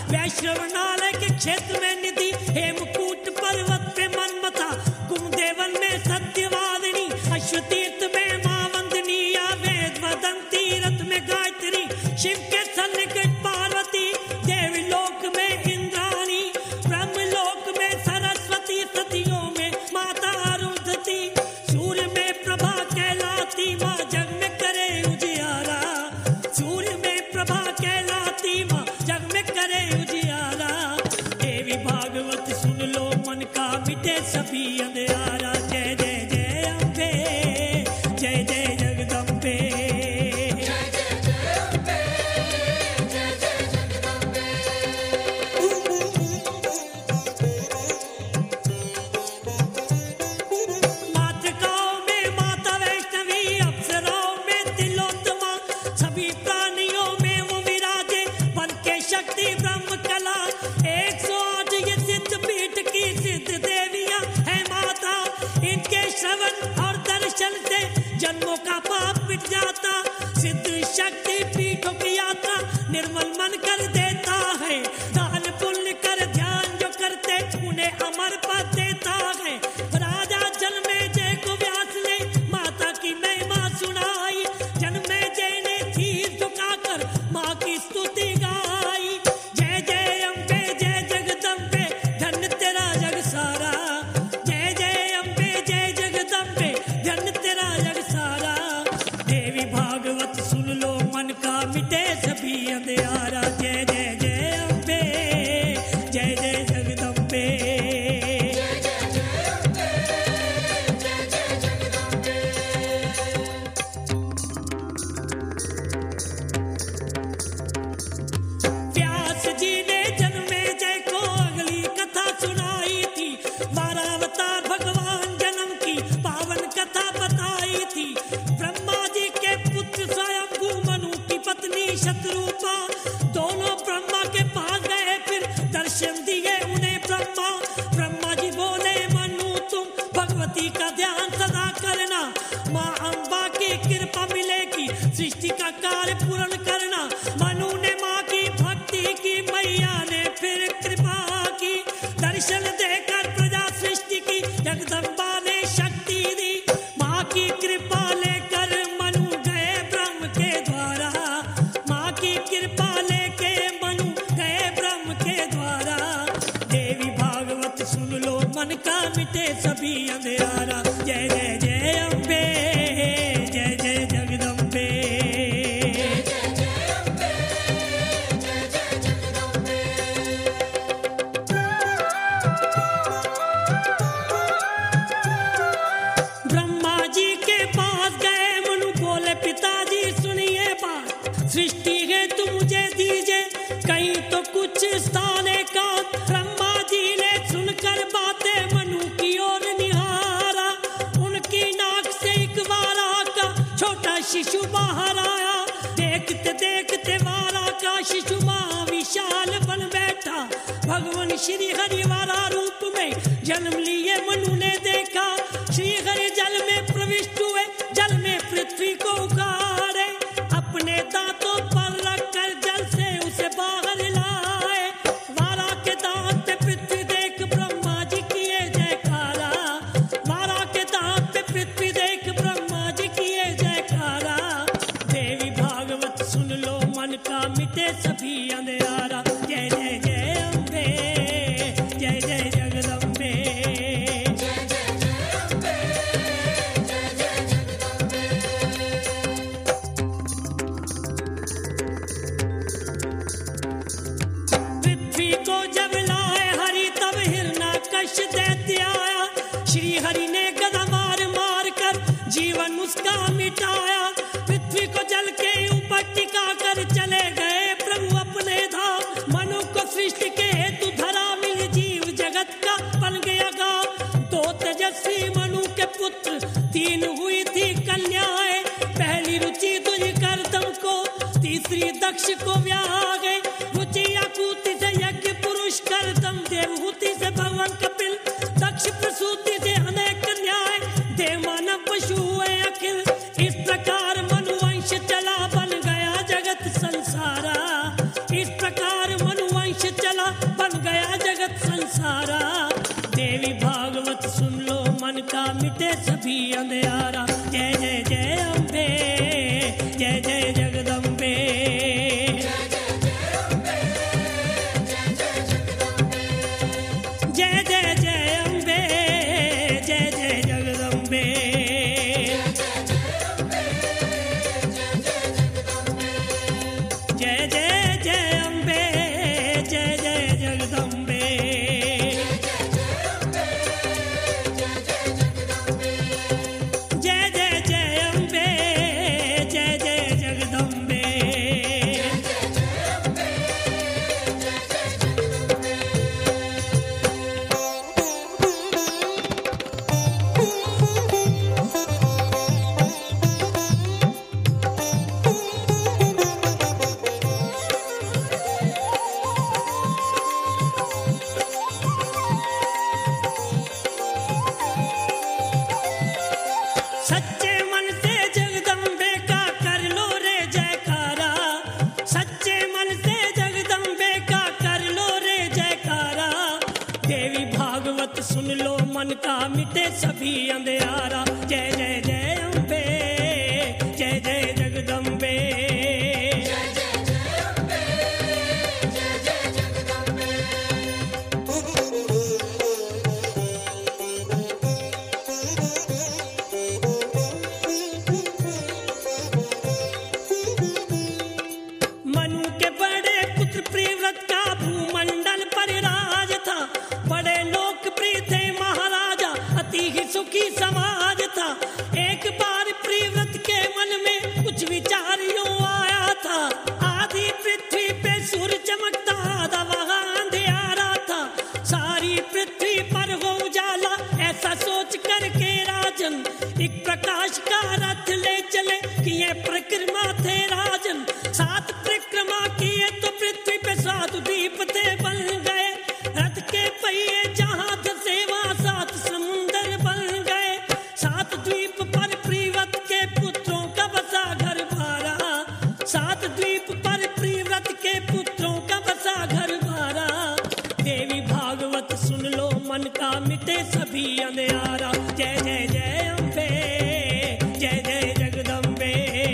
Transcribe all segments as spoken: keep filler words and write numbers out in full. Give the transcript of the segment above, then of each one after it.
वैश्रवणालय के क्षेत्र में निधि, हेमकूट पर्वत पे मनमथा, कुमदेवन में सत्यवादिनी, अश्वतीर्थ में मां वंदनी, या वेद वदंती रथ में गायत्री, शिव के सन्निकट पार्वती, देवी लोक में इंद्राणी, ब्रह्म लोक में सरस्वती, सतियों में माता अरुंधति, सूर्य में प्रभा कहलाती मां जग में करे उजियारा, सूर्य में प्रभा कहलाती मां जग में करे उजियारा। देवी भागवत सुन लो मन का मिटे सभी अंधियारा। जय जय जय अम्बे, जय जय जगदम्बे, मातृकाओं में माता वैष्णवी, अप्सराओं में तिलोत्तमा, सभी प्राणियों में वो विराजे बन के शक्ति ब्रह्म कला। एक सौ आठ ये सिद्ध पीठ की सिद्ध देवियां है माता, इनके श्रवण और दर्शन से जन्मों का पाप मिट जाता। सिद्ध शक्ति पीठों की यात्रा निर्मल मन कर देता है, दान पुण्य कर ध्यान जो करते उन्हें अमर पद देता है। राजा जन्मे जय को व्यास ने माता की महिमा सुनाई, जन्मे जय ने चीर झुकाकर माँ की स्तुति गाई। जय जय अम्बे जय जगदम्बे, धन्य तेरा जग सारा, जय जय अम्बे जय जगदम्बे, धन्य तेरा जग सारा। देवी भागवत सुन लो मन का मिटे सभी अंधियारा। जय जय जय अम्बे, जय जय जगदम्बे, व्यास जी ने जन्मे जय को अगली कथा सुनाई थी, बारह अवतार भगवान जन्म की पावन कथा बताई थी। ब्रह्मा जी के पुत्र स्वयंभू, मनु की पत्नी शत्रुपा, दोनों ब्रह्मा के पास गए फिर दर्शन दिए उन्हें ब्रह्मा। ब्रह्मा जी बोले मनु तुम भगवती का ध्यान सदा करना, माँ अम्बा की कृपा मिलेगी सृष्टि का कार्य पूर्ण करना। मनु ने माँ की भक्ति की, मैया ने फिर कृपा की, दर्शन देकर प्रजा सृष्टि की जगदम्बा ने शक्ति दी। माँ की कृपा लेकर मनु गए ब्रह्म के द्वारा, माँ की कृपा लेके मनु गए ब्रह्म के द्वारा। देवी भागवत सुन लो मन का मिटे सभी अंधियारा। जय जय जय अम्बे, जय जय जगदम्बे, ब्रह्मा जी के पास गए मनु बोले पिताजी सुनिए बात, सृष्टि है तो मुझे दीजिए कहीं तो कुछ स्थान एकांत। ब्रह्मा जी ने सुनकर बातें मनु की ओर निहारा, उनकी नाक से एक वारा का छोटा शिशु बाहर आया। देखते देखते वारा का शिशु माँ विशाल बन बैठा, भगवान श्री हरि वारा रूप में जन्म लिए मनु ने देखा। श्री हरि जल में प्रविष्ट हुए, जल में पृथ्वी को उखाड़े, अपने दांतों पर रखकर जल से उसे बाहर लाए। वारा के दांत पे पृथ्वी देख ब्रह्मा जी किए जयकारा, वारा के दांत पे पृथ्वी देख ब्रह्मा जी किए जयकारा। देवी भागवत सुन लो मन का मिटे सभी अंधियारा। जय जय जय अम्बे, जय जय जगदम्बे, पृथ्वी को जब लाए हरि तब हिरण्यकश्य दैत्य आया। श्री हरि ने गदा मार मार कर जीवन उसका मिटाया। पृथ्वी को जल के ऊपर टिका कर चले गए प्रभु अपने धाम। मनु को सृष्टि के हेतु धरा मिल जीव जगत का बन गया गाँव। दो तेजस्वी मनु के पुत्र, तीन हुई थी कन्याएं। पहली रुचि तुझ करदम को, तीसरी दक्ष को ब्याह गए। रुचि आकुति से यज्ञ पुरुष, करदम देवहूति से भगवान कपिल, दक्ष प्रसूति से अनेक कन्याएं, देव मानव पशु हुए अखिल। इस प्रकार मनुवंश चला बन गया जगत संसारा, इस प्रकार मनुवंश मिटे सभी अंधियारा। जय जय जय अम्बे, जय जय जगदम्बे। जय जय जय अम्बे, जय जय जगदम्बे। जय जय जय अम्बे, जय जय जगदम्बे। जय जय जय अम्बे, जय जय जगदम्बे। सच्चे मन से जगदम्बे का कर लो रे जयकारा। सच्चे मन से जगदम्बे का कर लो रे जयकारा। देवी भागवत सुन लो मन का मिटे सभी अंधियारा। जय जय जय अम्बे, जय जय जगदम्बे। मनु के बड़े पुत्र प्रियव्रत का भूमंडल पर राज था। बड़े लोकप्रिय थे महाराजा, अति ही सुखी समाज था। एक बार प्रियव्रत के मन में कुछ विचार यूं आया था। आधी पृथ्वी पे सूर्य चमकता, आधा वहां अंधियारा था। सारी पृथ्वी पर हो उजाला, ऐसा सोच करके राजन एक प्रकाश का रथ ले चले, किए परिक्रमा थे राजन। सात परिक्रमा किए तो पृथ्वी पे सात द्वीप थे बन गए। रथ के पहिए जहां थे वहां सात समुंदर बन गए। सात द्वीप पर प्रियव्रत के पुत्रों का बसा घर बारा। सात द्वीप पर प्रियव्रत के पुत्रों का बसा घर बारा। देवी भागवत सुन लो मन का मिटे सभी अंधियारा। जय जय जय अम्बे, जय जय जगदम्बे।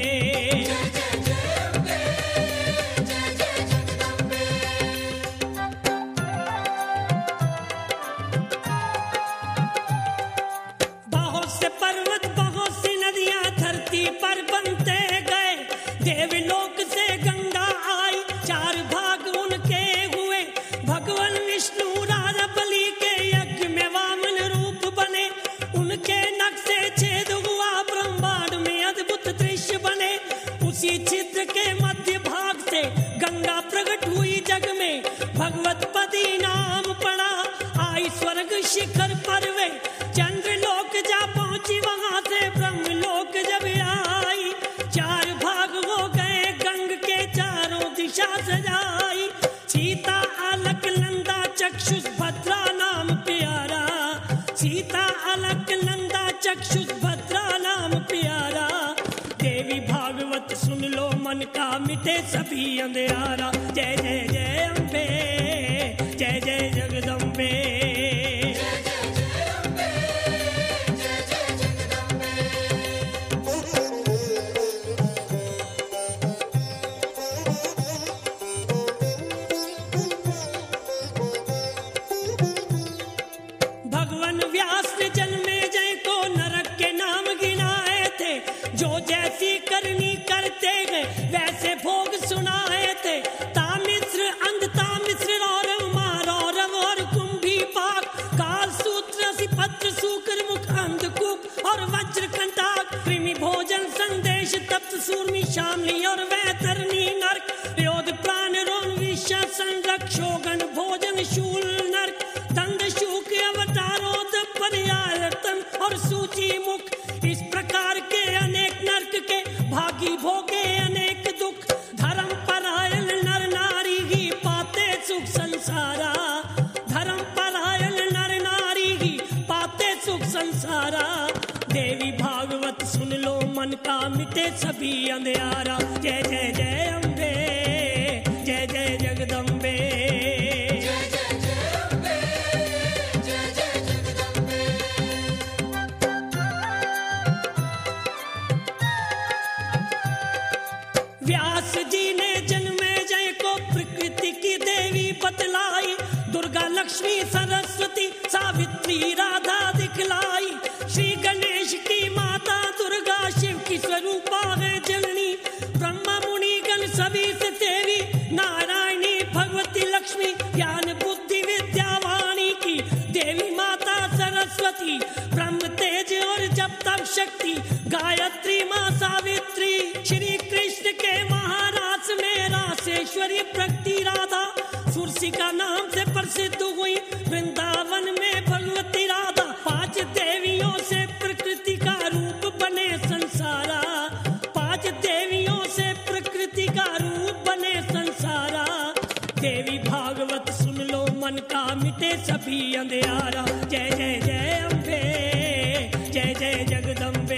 बहुत से पर्वत बहुत सी नदियां धरती पर बनते गए। देवलोक से गंगा आई, चार भाग उनके हुए। भगवान विष्णु राजा बलि के यज्ञ में वामन रूप बने। उनके नक्शे छेद हुआ, ब्रह्मांड में अद्भुत दृश्य बने। उसी छिद्र के मध्य भाग से गंगा प्रकट हुई जग में। भगवत पदी नाम पड़ा, आई स्वर्ग शिखर पर वे। चंद्रलोक जा पहुंची, वहां से ब्रह्मलोक जब आई। चार भाग हो गए, गंग के चारों दिशा सजाई। सीता अलक नंदा चक्षुष भद्रा नाम प्यारा। सीता अलक नंदा चक्षुष भद्रा नाम प्यारा। देवी भागवत सुन लो मन का मिटे सभी अंधियारा। जय जय जय अम्बे, जय जय जगदम्बे। भगवान व्यास ने जन्मे जय को नरक के नाम गिनाए थे। जो जैसी करनी करते गए वैसे भोग सुनाए थे। तामिश्र अंध तामिश्र रौरव मारौरव और कुंभी पाक। काल सूत्र सिपत्र सूकर मुख अंधकूप और वज्र कंटाक। कृमि भोजन संदेश तप्त सूर्मी शामली और वैतरणी नरक। योध प्राण रोन विषा संरक्षोगण भोजन शूल नरक। दंड शूक अवतारोद पर्यायतन और सूची मुख। इस प्रकार के अनेक नरक के भागी भोगे अनेक दुख। धर्म परायण नर नारी ही पाते सुख संसारा। धर्म परायण नर नारी ही पाते सुख संसारा। देवी भागवत सुन लो मन का मिटे सभी अंधियारा। जय जय जय अम्बे, जय जय जगदम्बे। व्यास जी ने जन्मे जय को प्रकृति की देवी बतलाई, दुर्गा लक्ष्मी सरस्वती सावित्री राधा दिखलाई। श्री गणेश की माता दुर्गा शिव की स्वरूपा है जननी, ब्रह्मा मुनि गण सभी से देवी नारायणी भगवती लक्ष्मी, ज्ञान बुद्धि विद्यावाणी की देवी माता सरस्वती, ब्रह्म तेज और जप तप शक्ति गायत्री माँ सावित्री। श्री कृष्ण के महारास में रासेश्वरी प्रकृति राधा, सुरसी का नाम से प्रसिद्ध हुई वृंदावन में भगवती राधा। पांच देवियों से प्रकृति का रूप बने संसारा, पांच देवियों से प्रकृति का रूप बने संसारा। देवी भागवत सुन लो मन का मिटे सभी अंधियारा। जय जय जय अम्बे, जय जय जगदम्बे।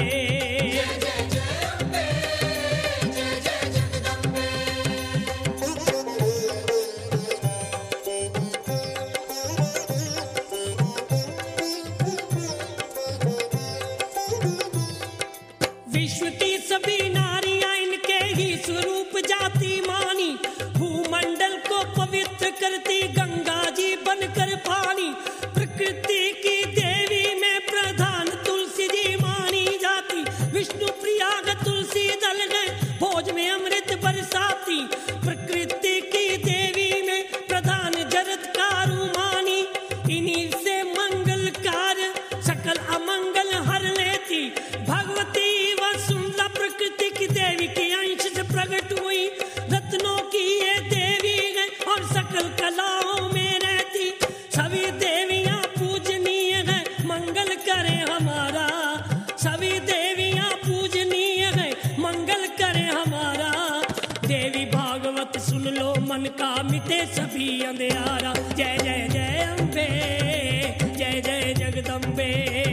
विश्व की सभी नारियां इनके ही स्वरूप जाति मानी, भूमंडल को पवित्र करती गंगा जी बनकर पानी। प्रकृति की देवी में प्रधान तुलसी जी मानी जाती, विष्णु प्रिया तुलसी दल गए भोज में अमृत बरसाती। प्रकृति की देवी में प्रधान जरदकारु मानी, इन्हीं से मंगल कार्य सकल अमंगल हर लेती। भगवती वसुंधरा प्रकृति की देवी के अंश से प्रकट हुई, रत्नों की ये देवी है और सकल कलाओं में रहती। सभी देवियां पूजनीय है मंगल करे हमारा, सभी देवियां पूजनीय है मंगल करे हमारा। देवी भागवत सुन लो मन का मिटे सभी अंधियारा। जय जय जय अम्बे, जय जय जगदम्बे।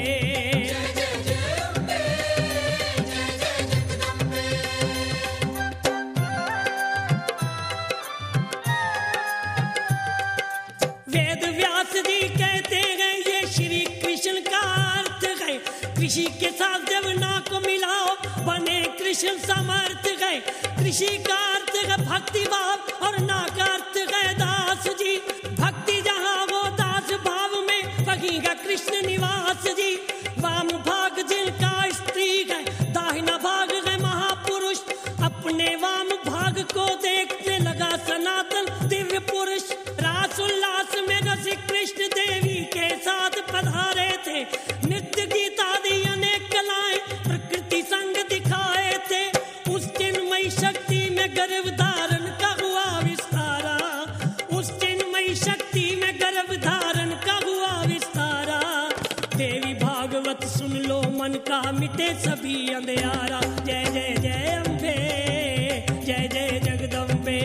वेद व्यास जी कहते हैं ये श्री कृष्ण का अर्थ है, कृषि के साथ जब ना को मिलाओ बने कृष्ण समर्थ है। कृषि का अर्थ है भक्ति भाव और ना का अर्थ है दास जी, भक्ति जहाँ वो दास भाव में वहीं का कृष्ण निवास जी। वाम भाग जिनका स्त्री है, दाहिना भाग है महापुरुष, अपने वाम भाग को देखने लगा सनातन दिव्य पुरुष। रास उल्लास में रसिक कृष्ण देवी के साथ पधारे थे, नृत्य गीत आदि अनेक कलाएं प्रकृति संग दिखाए थे। उस चिन्मयी शक्ति में गर्भ धारण का हुआ विस्तारा, उस चिन्मयी शक्ति में गर्भ धारण का हुआ विस्तारा। देवी भागवत सुन लो मन का मिटे सभी अंधियारा। जय जय जय अम्बे, जय जय जगदम्बे।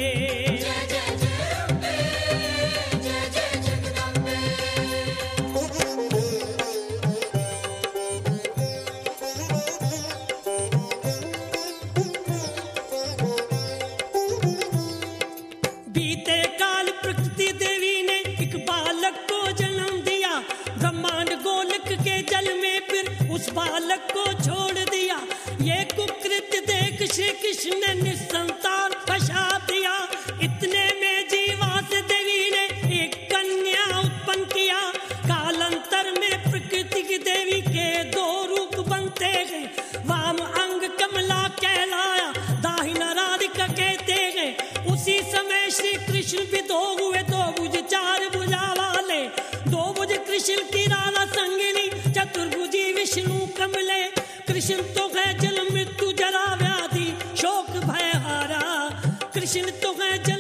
बीते काल प्रकृति देवी ने एक बालक को जन्म दिया, ब्रह्मांड गोलक के जल में फिर उस बालक को छोड़ दिया। ये कुकृत्य देख श्री कृष्ण ने निसंतान पश्चात दिया। इतने में जीवास देवी ने एक कन्या उत्पन्न किया। कालांतर में प्रकृति की देवी के दो रूप बनते गए, वाम अंग कमला कहलाया, दाहिना राधिका कहते गए। उसी समय श्री कृष्ण भी दो हुए, दो भुज चार भुजा वाले, दो भुज कृष्ण की राधा संगिनी, चतुर्भुजी विष्णु कमले। कृष्ण तो है जल मृत्यु जरा व्याधि शोक भय हारा, कृष्ण तो है जल